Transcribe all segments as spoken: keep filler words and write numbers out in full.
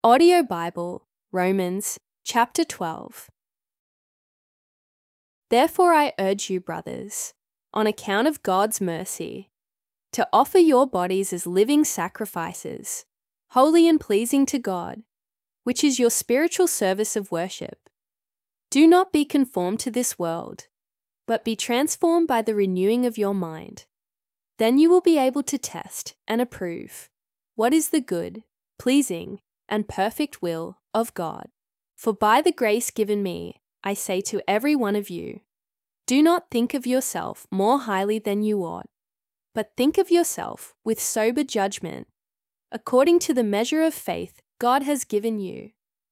Audio Bible, Romans chapter twelve. Therefore I urge you, brothers, on account of God's mercy, to offer your bodies as living sacrifices, holy and pleasing to God, which is your spiritual service of worship. Do not be conformed to this world, but be transformed by the renewing of your mind. Then you will be able to test and approve what is the good, pleasing, and perfect will of God. For by the grace given me, I say to every one of you, do not think of yourself more highly than you ought, but think of yourself with sober judgment, according to the measure of faith God has given you.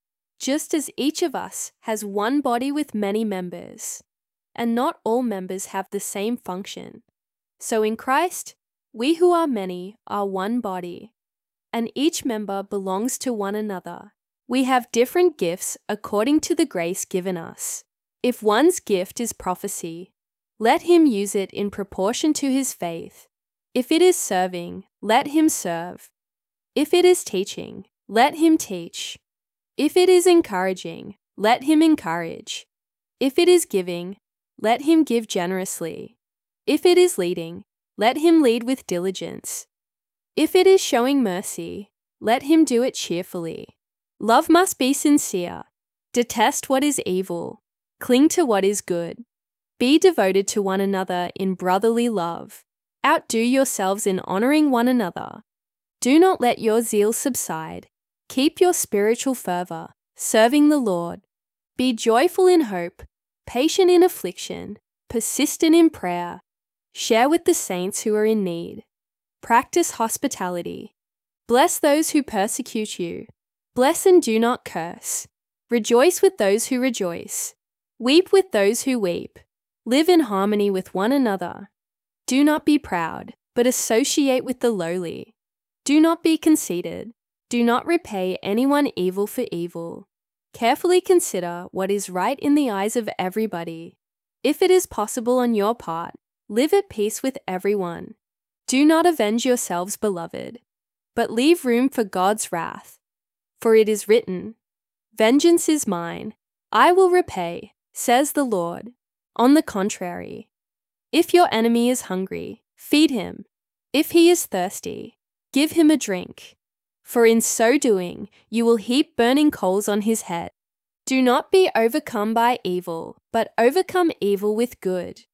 Just as each of us has one body with many members, and not all members have the same function, so in Christ, we who are many are one body, and each member belongs to one another. We have different gifts according to the grace given us. If one's gift is prophecy, let him use it in proportion to his faith. If it is serving, let him serve. If it is teaching, let him teach. If it is encouraging, let him encourage. If it is giving, let him give generously. If it is leading, let him lead with diligence. If it is showing mercy, let him do it cheerfully. Love must be sincere. Detest what is evil. Cling to what is good. Be devoted to one another in brotherly love. Outdo yourselves in honoring one another. Do not let your zeal subside. Keep your spiritual fervor, serving the Lord. Be joyful in hope, patient in affliction, persistent in prayer. Share with the saints who are in need. Practice hospitality. Bless those who persecute you. Bless and do not curse. Rejoice with those who rejoice. Weep with those who weep. Live in harmony with one another. Do not be proud, but associate with the lowly. Do not be conceited. Do not repay anyone evil for evil. Carefully consider what is right in the eyes of everybody. If it is possible on your part, live at peace with everyone. Do not avenge yourselves, beloved, but leave room for God's wrath. For it is written, "Vengeance is mine, I will repay, says the Lord." On the contrary, if your enemy is hungry, feed him. If he is thirsty, give him a drink. For in so doing, you will heap burning coals on his head. Do not be overcome by evil, but overcome evil with good.